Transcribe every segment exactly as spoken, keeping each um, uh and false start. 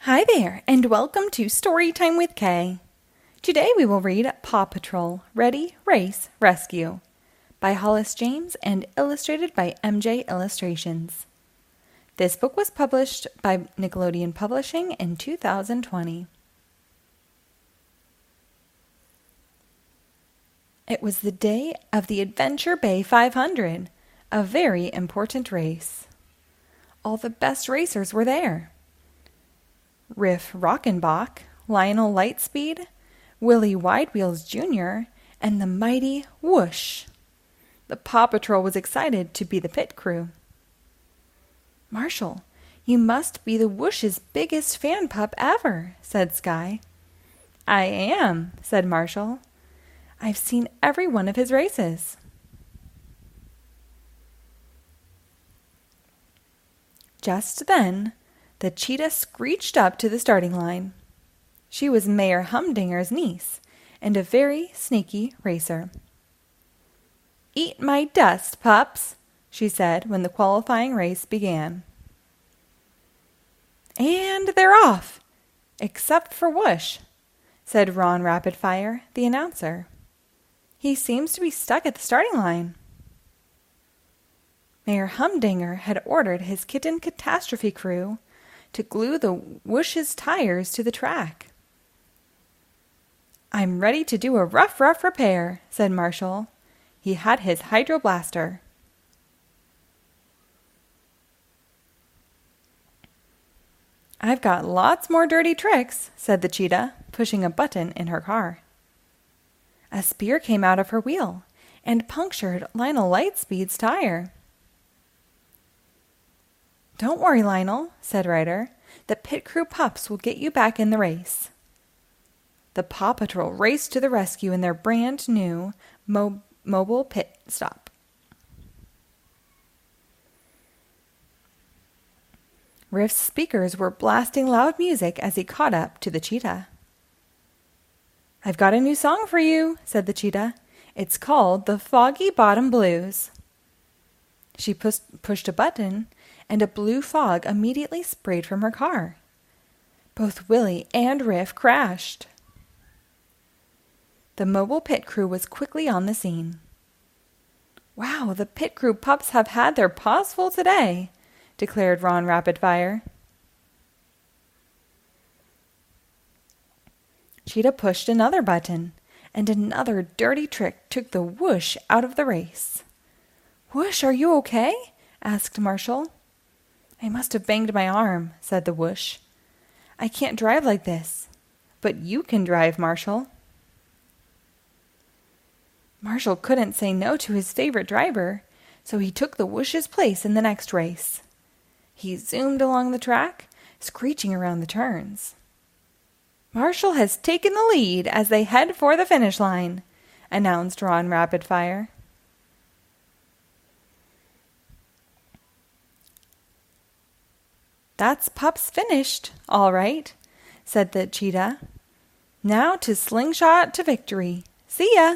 Hi there, and welcome to Storytime with Kay. Today we will read Paw Patrol, Ready, Race, Rescue by Hollis James and illustrated by M J Illustrations. This book was published by Nickelodeon Publishing in two thousand twenty. It was the day of the Adventure Bay five hundred, a very important race. All the best racers were there. Riff Rockenbach, Lionel Lightspeed, Willie Widewheels Junior, and the mighty Whoosh. The Paw Patrol was excited to be the pit crew. "Marshall, you must be the Whoosh's biggest fan pup ever," said Skye. "I am," said Marshall. "I've seen every one of his races." Just then, the cheetah screeched up to the starting line. She was Mayor Humdinger's niece and a very sneaky racer. "Eat my dust, pups," she said when the qualifying race began. "And they're off, except for Whoosh," said Ron Rapidfire, the announcer. "He seems to be stuck at the starting line." Mayor Humdinger had ordered his kitten catastrophe crew to glue the Whoosh's tires to the track. "I'm ready to do a rough, rough repair," said Marshall. He had his hydro blaster. "I've got lots more dirty tricks," said the cheetah, pushing a button in her car. A spear came out of her wheel and punctured Lionel Lightspeed's tire. "Don't worry, Lionel," said Ryder. "The pit crew pups will get you back in the race." The Paw Patrol raced to the rescue in their brand new mo- mobile pit stop. Riff's speakers were blasting loud music as he caught up to the cheetah. "I've got a new song for you," said the cheetah. "It's called the Foggy Bottom Blues." She pus- pushed a button, and a blue fog immediately sprayed from her car. Both Willie and Riff crashed. The mobile pit crew was quickly on the scene. "Wow, the pit crew pups have had their paws full today," declared Ron Rapidfire. Cheetah pushed another button, and another dirty trick took the Whoosh out of the race. "Whoosh, are you okay?" asked Marshall. "I must have banged my arm," said the Whoosh. "I can't drive like this. But you can drive, Marshall." Marshall couldn't say no to his favorite driver, so he took the Whoosh's place in the next race. He zoomed along the track, screeching around the turns. "Marshall has taken the lead as they head for the finish line," announced Ron Rapidfire. "That's pups finished, all right," said the cheetah. "Now to slingshot to victory. See ya!"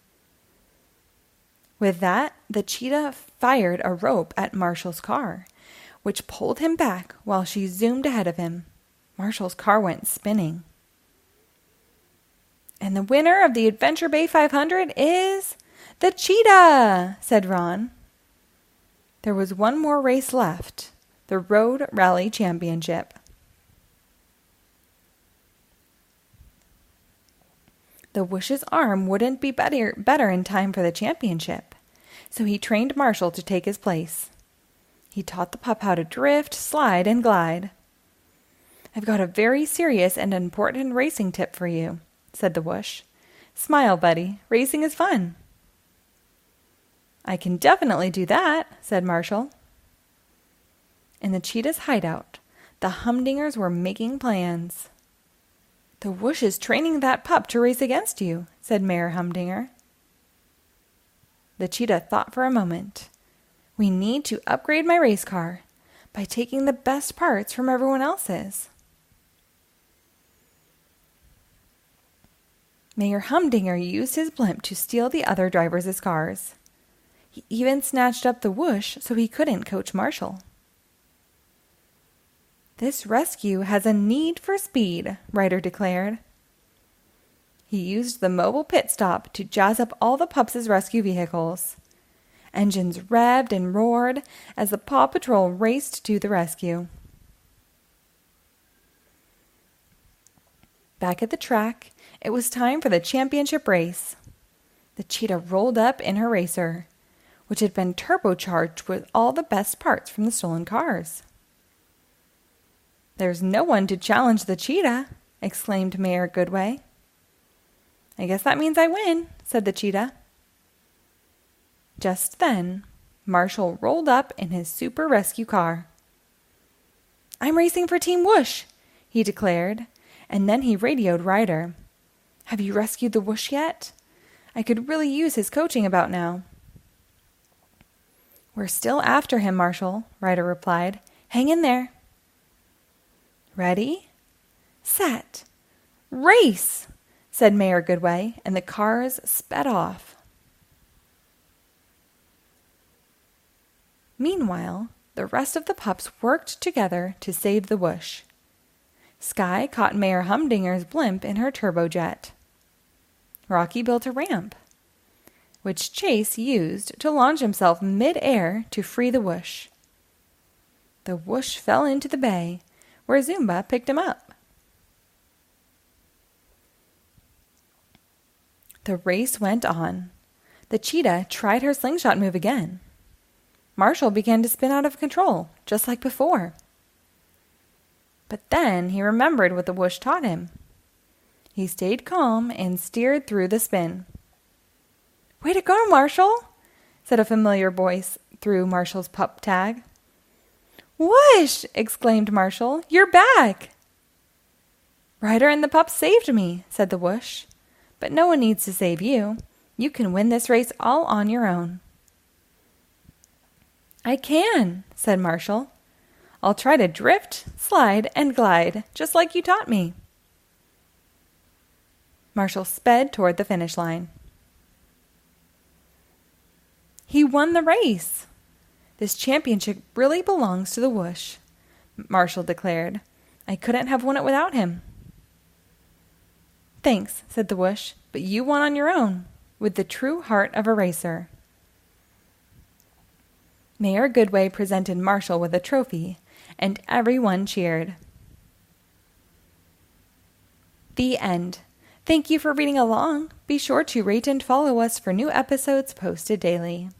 With that, the cheetah fired a rope at Marshall's car, which pulled him back while she zoomed ahead of him. Marshall's car went spinning. "And the winner of the Adventure Bay five hundred is the cheetah," said Ron. There was one more race left. The Road Rally Championship. The Whoosh's arm wouldn't be better, better in time for the championship, so he trained Marshall to take his place. He taught the pup how to drift, slide, and glide. "I've got a very serious and important racing tip for you," said the Whoosh. "Smile, buddy. Racing is fun." "I can definitely do that," said Marshall. In the cheetah's hideout, the Humdingers were making plans. "The Whoosh is training that pup to race against you," said Mayor Humdinger. The cheetah thought for a moment. "We need to upgrade my race car by taking the best parts from everyone else's." Mayor Humdinger used his blimp to steal the other drivers' cars. He even snatched up the Whoosh so he couldn't coach Marshall. This rescue has a need for speed, Ryder declared. He used the mobile pit stop to jazz up all the pups' rescue vehicles. Engines revved and roared as the Paw Patrol raced to the rescue. Back at the track, it was time for the championship race. The cheetah rolled up in her racer, which had been turbocharged with all the best parts from the stolen cars. "There's no one to challenge the cheetah," exclaimed Mayor Goodway. "I guess that means I win," said the cheetah. Just then, Marshall rolled up in his super rescue car. "I'm racing for Team Whoosh," he declared, and then he radioed Ryder. "Have you rescued the Whoosh yet? I could really use his coaching about now." "We're still after him, Marshall," Ryder replied. "Hang in there." "Ready, set, race!" said Mayor Goodway, and the cars sped off. Meanwhile, the rest of the pups worked together to save the Whoosh. Skye caught Mayor Humdinger's blimp in her turbojet. Rocky built a ramp, which Chase used to launch himself mid-air to free the Whoosh. The Whoosh fell into the bay, where Zumba picked him up. The race went on. The cheetah tried her slingshot move again. Marshall began to spin out of control, just like before. But then he remembered what the Whoosh taught him. He stayed calm and steered through the spin. "Way to go, Marshall," said a familiar voice through Marshall's pup tag. "Whoosh!" exclaimed Marshall. "You're back!" "Ryder and the pups saved me," said the Whoosh. "But no one needs to save you. You can win this race all on your own." "I can," said Marshall. "I'll try to drift, slide, and glide, just like you taught me." Marshall sped toward the finish line. "He won the race! This championship really belongs to the Whoosh," Marshall declared. "I couldn't have won it without him." "Thanks," said the Whoosh, "but you won on your own, with the true heart of a racer." Mayor Goodway presented Marshall with a trophy, and everyone cheered. The end. Thank you for reading along. Be sure to rate and follow us for new episodes posted daily.